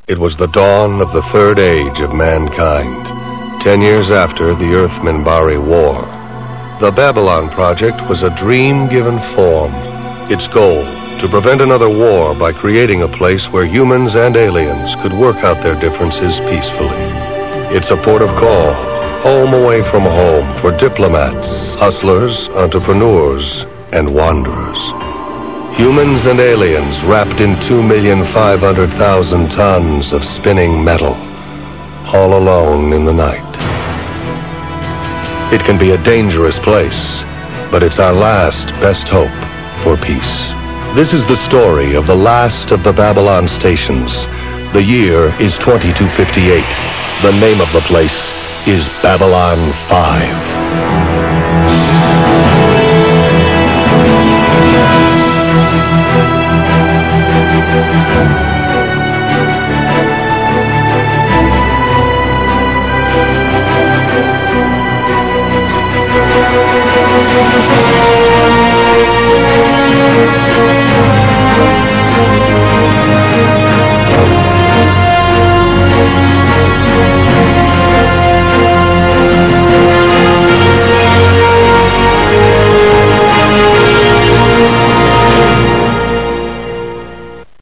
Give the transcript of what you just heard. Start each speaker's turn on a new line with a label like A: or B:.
A: It was the dawn of the third age of mankind, 10 years after the Earth-Minbari War. The Babylon Project was a dream given form. Its goal, to prevent another war by creating a place where humans and aliens could work out their differences peacefully. It's a port of call, home away from home for diplomats, hustlers, entrepreneurs, and wanderers. Humans and aliens wrapped in 2,500,000 tons of spinning metal, all alone in the night. It can be a dangerous place, but it's our last best hope for peace. This is the story of the last of the Babylon stations. The year is 2258. The name of the place is Babylon 5.